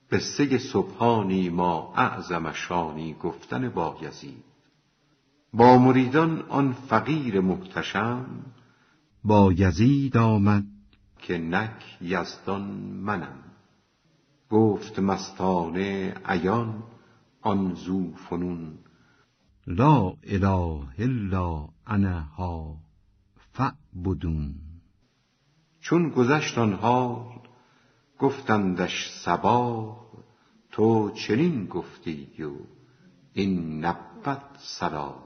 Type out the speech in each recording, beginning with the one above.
قصه سبحانی ما اعظم شانی گفتن بایزید. با مریدان آن فقیر محتشم، بایزید آمد که نک یزدان منم. گفت مستانه عیان آن ذو فنون، لا اله الا انا ها فاعبدون. چون گذشت آن حال گفتندش صبا، تو چنین گفتی و این نبود صلا.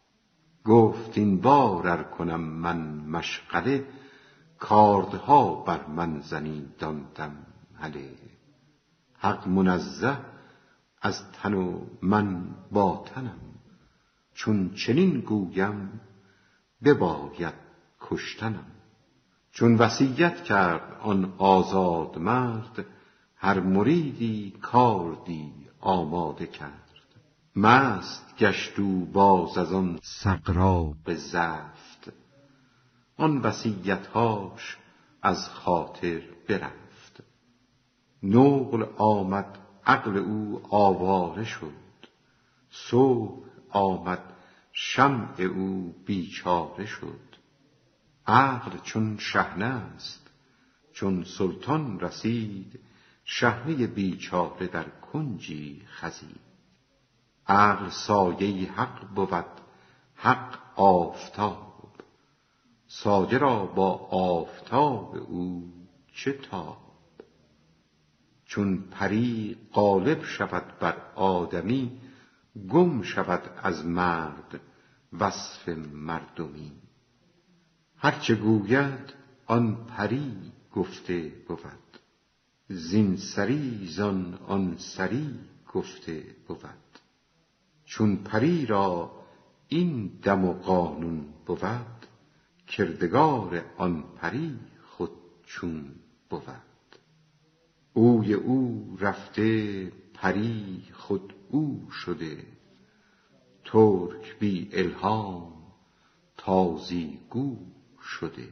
گفت این بار ار کنم من مشغله، کاردها بر من زنید آن دم هله. حق منزه از تن و من با تنم، چون چنین گویم بباید کشتنم. چون وصیت کرد آن آزاد مرد، هر مریدی کاردی آماده کرد. مست گشت او باز از آن سغراق زفت، آن وصیتهاش از خاطر برفت. نقل آمد عقل او آواره شد، صبح آمد شمع او بیچاره شد. عقل چون شحنه است، چون سلطان رسید، شحنه بیچاره در کنجی خزید. عقل سایه حق بود، حق آفتاب، سایه را با آفتاب او چه تاب. چون پری غالب شود بر آدمی، گم شود از مرد وصف مردمی. هرچه گوید آن پری گفته بود، زین سری زان آن سری گفته بود. چون پری را این دم و قانون بود، کردگار آن پری خود چون بود. اوی او رفته پری خود او شده، ترک بی الهام تازی گو شده.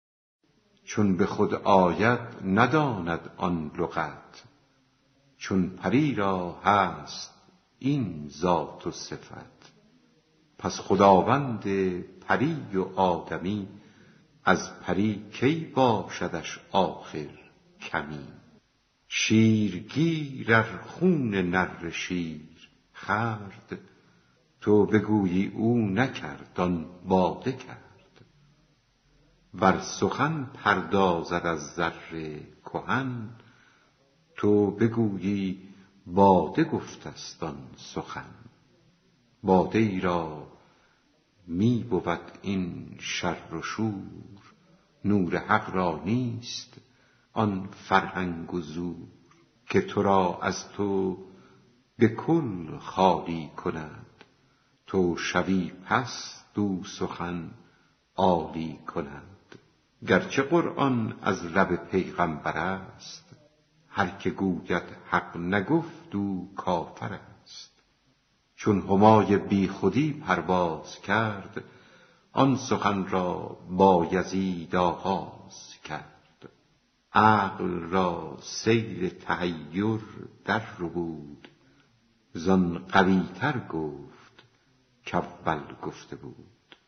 چون به خود آید نداند آن لغت، چون پری را هست این ذات و صفت. پس خداوند پری و آدمی، از پری کی باشدش آخر کمی. شیرگیر ار خون نره شیر خورد، تو بگویی او نکرد آن باده کرد. ور سخن پردازد از زر کهن، تو بگویی باده گفت است آن سخن. باده ای را می بود این شر و شور، نور حق را نیست آن فرهنگ و زور. که تو را از تو به کل خالی کند، تو شوی پست او سخن عالی کند. گرچه قرآن از لب پیغمبر است، هر که گوید حق نگفت او کافر است. چون همای بی خودی پرواز کرد، آن سخن را بایزید آغاز کرد. عقل را سیل تحیر در ربود، زان قوی تر گفت کاول گفته بود.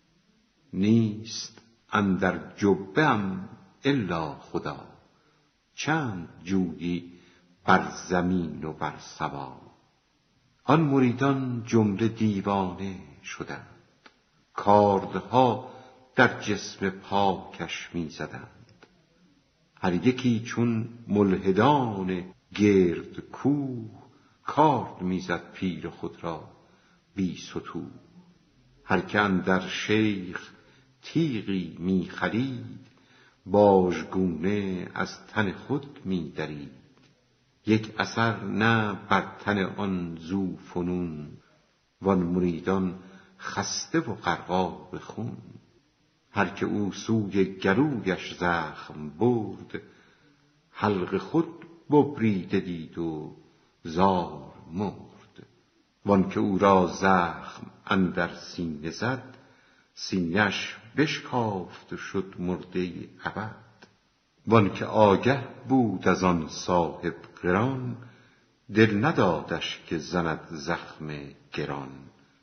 نیست اندر جبه ام الا خدا، چند جویی بر زمین و بر سما. آن مریدان جمله دیوانه شدند، کاردها در جسم پاکش می زدند. هر یکی چون ملحدان گرد کوه، کارد می زد پیر خود را بی ستوه. هر که اندر شیخ تیغی می خلید، باژگونه از تن خود می درید. یک اثر نه بر تن آن ذو فنون، وان مریدان خسته و غرقاب خون. هر که او سوی گلویش زخم برد، حلق خود ببریده دید و زار مرد. وان که او را زخم اندر سینه زد، سینه‌اش بشکافت و شد مرده ابد. وان که آگه بود از آن صاحب قران، دل ندادش که زند زخم گران،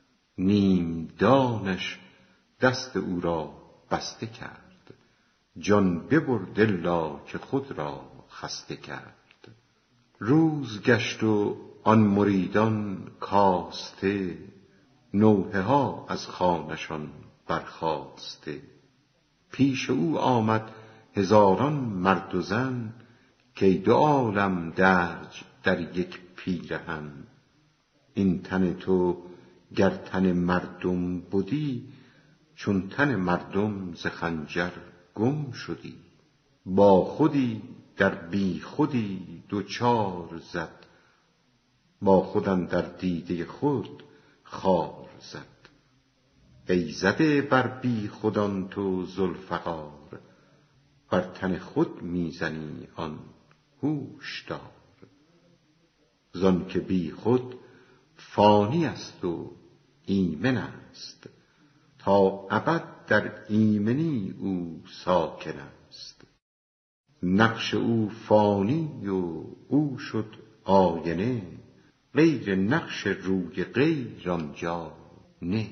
نیم دانش دست او را بسته کرد، جان ببرد الا که خود را خسته کرد. روز گشت و آن مریدان کاسته، نوحه ها از خوانشان برخاسته. پیش او آمد هزاران مرد و زن، که دو عالم درج در یک پیرهن. این تن تو گر تن مردم بودی، چون تن مردم ز خنجر گم شدی. با خودی در بی خودی دوچار زد، با خود اندر دیده خود خار زد. ای زده بر بی خودان تو ذوالفقار، بر تن خود میزنی آن هوش دار. زان که بی خود فانی است و ایمن است، تا ابد در ایمنی او ساکن است. نقش او فانی و او شد آینه، غیر نقش روی غیر آنجا نه.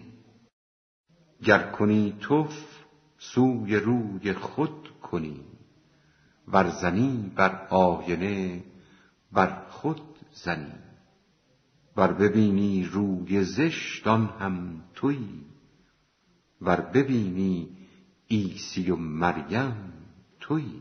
گر کنی تف سوی روی خود کنی، ور زنی بر آینه بر خود زنی. ور ببینی روی زشت آن هم تویی، ور ببینی عیسی و مریم تویی.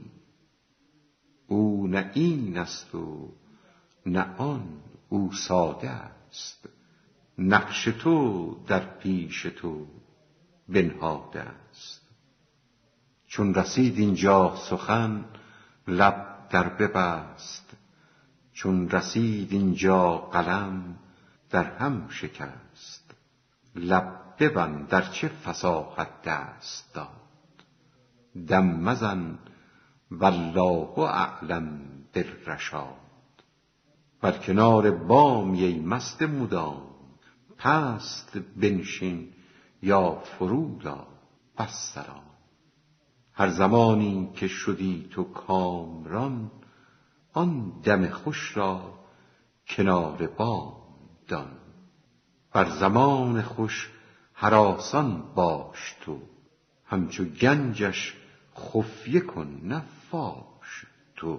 او نه این است و نه آن، او ساده است، نقش تو در پیش تو بنهاده است. چون رسید اینجا سخن لب در ببست، چون رسید اینجا قلم در هم شکست. لب ببند در چه فصاحت دست داد، دم مزن والله اعلم بالرشاد. بر کنار بامی ای مست مدام، پست بنشین یا فرود آ والسلام. هر زمانی که شدی تو کامران، آن دم خوش را کنار بام دان. بر زمان خوش هراسان باش تو، همچو گنجش خفیه کن نه فاش تو.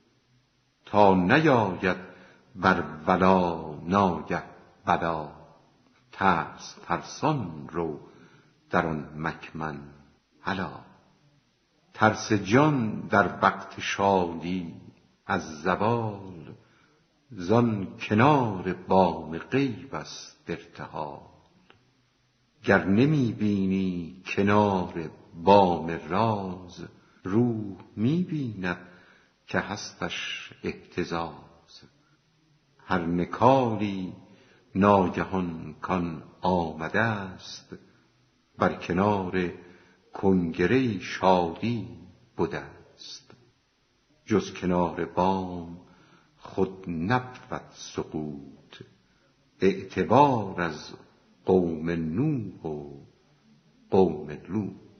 تا نیاید بر ولا ناگه بلا، ترس ترسان رو در آن مکمن هلا. ترس جان در وقت شادی از زوال، زان کنار بام غیب است ارتحال. گر نمی بینی کنار بام راز، روح می بیند که هستش اهتزاز. هر نکالی ناگهان کان آمده است، بر کنار کنگره شادی بوده است. جز کنار بام خود نبود سقوط، اعتبار از قوم نوح و قوم لوط.